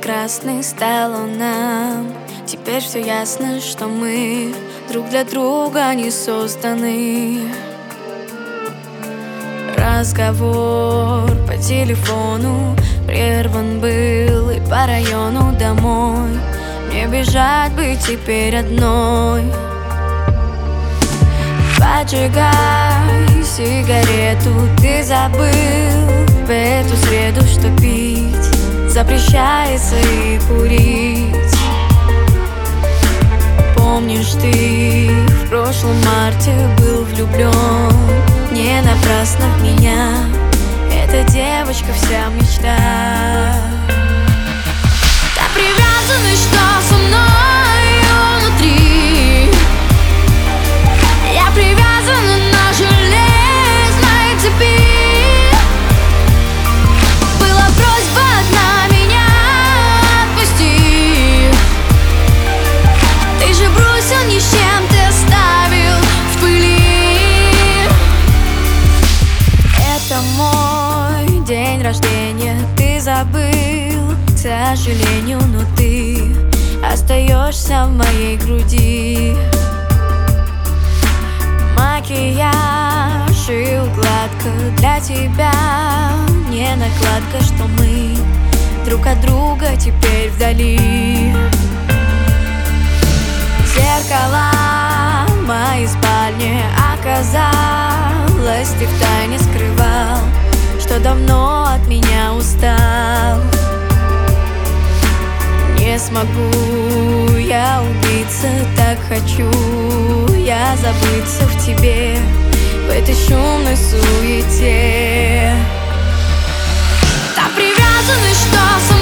прекрасной стала нам. Теперь все ясно, что мы друг для друга не созданы. Разговор по телефону прерван был, и по району домой мне бежать бы теперь одной. Поджигай сигарету, ты забыл в эту среду, что пить запрещается и курить. Помнишь, ты в прошлом марте был влюблен не напрасно в меня. Эта девочка вся мечта. Так привязаны, что со мной внутри. Я привязана на железной цепи. Была просьба одна, меня отпусти. Ты же бросил ни с чем, ты оставил в пыли. Это мой день рождения, ты забыл, к сожалению, но ты остаешься в моей груди. Макияж и укладка для тебя не накладка, что мы друг от друга теперь вдали. Зеркала в моей спальне, оказалось, ты втайне скрывал, что давно от меня устал. Не смогу я убиться, так хочу я забыться в тебе, в этой шумной суете. Так привязаны, что